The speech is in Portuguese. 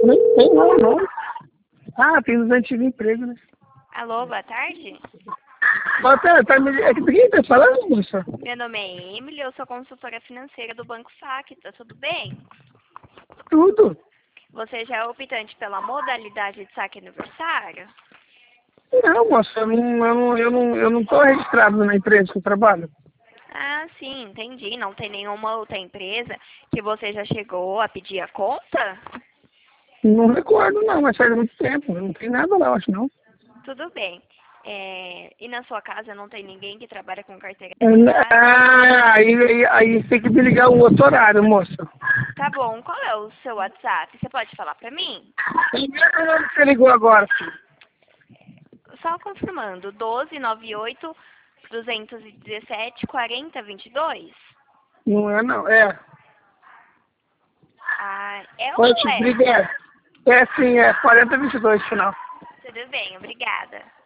Nem tem não. Ah, tem os antigos empregos, né? Alô, boa tarde. Bota, é que quem tá falando, moça? Meu nome é Emily, eu sou consultora financeira do Banco Facta, tudo bem? Tudo. Você já é optante pela modalidade de saque aniversário? Não, moça, eu não tô registrado na empresa que eu trabalho. Ah, sim, entendi. Não tem nenhuma outra empresa que você já chegou a pedir a conta? Não recordo não, mas faz muito tempo. Não tem nada lá, eu acho não. Tudo bem. E na sua casa não tem ninguém que trabalha com carteira É, assinada? ah, aí tem que me ligar um outro horário, moça. Tá bom, qual é o seu WhatsApp? Você pode falar pra mim? Você ligou agora, filho? Só confirmando, 1298 217 4022? Não é não, é. Ah, é ou Pode não te é? ligar. É sim, é 4022 final. Tudo bem, obrigada.